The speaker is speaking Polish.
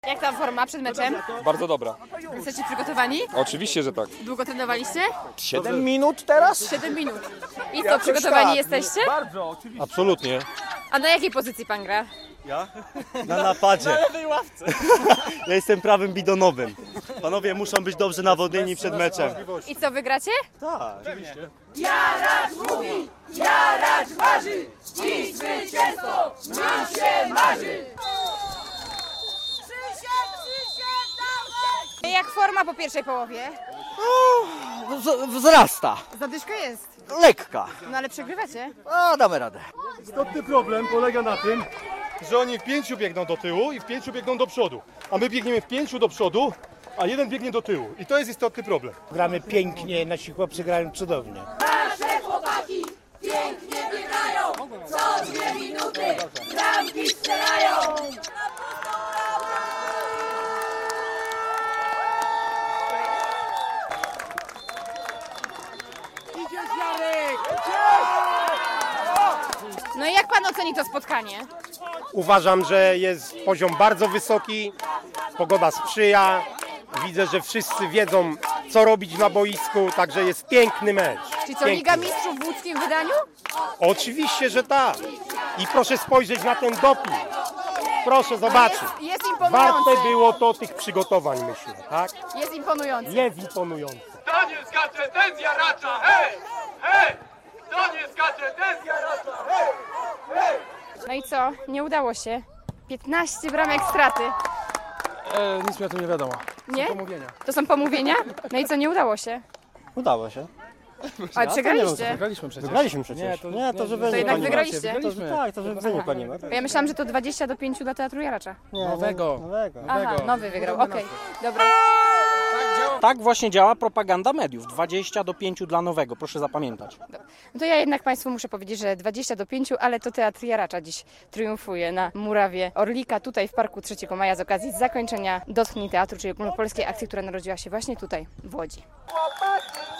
Jak tam forma przed meczem? Bardzo dobra. Jesteście przygotowani? Oczywiście, że tak. Długo trenowaliście? 7 minut teraz? 7 minut. I co, przygotowani jesteście? Bardzo, oczywiście. Absolutnie. A na jakiej pozycji pan gra? Na napadzie. Na lewej ławce. Ja jestem prawym bidonowym. Panowie muszą być dobrze nawodnieni przed meczem. I co, wygracie? Tak, oczywiście. Jaracz mówi, Jaracz waży, dziś zwycięstwo nam się marzy. Jak forma po pierwszej połowie? Wzrasta. Zadyszka jest. Lekka. No ale przegrywacie. A, damy radę. Istotny problem polega na tym, że oni w 5 biegną do tyłu i w 5 biegną do przodu. A my biegniemy w 5 do przodu, a jeden biegnie do tyłu. I to jest istotny problem. Gramy pięknie, nasi chłopcy grają cudownie. Nasze chłopaki pięknie biegają, co 2 minuty bramki strzelają. No i jak pan oceni to spotkanie? Uważam, że jest poziom bardzo wysoki, pogoda sprzyja. Widzę, że wszyscy wiedzą, co robić na boisku, także jest piękny mecz. Czy co, Piękny. Liga Mistrzów w łódzkim wydaniu? Oczywiście, że tak. I proszę spojrzeć na ten doping. Proszę zobaczyć. Jest imponujący. Warte było to tych przygotowań, myślę, tak? Jest imponujący. Jest imponujące. To nie skacze ten z Jaracza, hej! Hej! To nie skacze ten z Jaracza, hej! Hej! No i co? Nie udało się. 15 bramek straty. Nic mi o tym nie wiadomo. Nie? Pomówienia. To są pomówienia? No i co, nie udało się? Udało się. Ale przegraliście. Wygraliśmy przecież. Wygraliśmy przecież. Nie, to że To jednak wygraliście. Tak, to że wynika nie ma. Ja myślałam, że to 20-5 dla Teatru Jaracza. Nowego. Aha, nowy wygrał. Okej, dobra. Tak właśnie działa propaganda mediów. 20-5 dla Nowego, proszę zapamiętać. No to ja jednak Państwu muszę powiedzieć, że 20-5, ale to Teatr Jaracza dziś triumfuje na murawie Orlika, tutaj w Parku 3 Maja z okazji zakończenia Dotknij Teatru, czyli ogólnopolskiej akcji, która narodziła się właśnie tutaj, w Łodzi. Chłopaki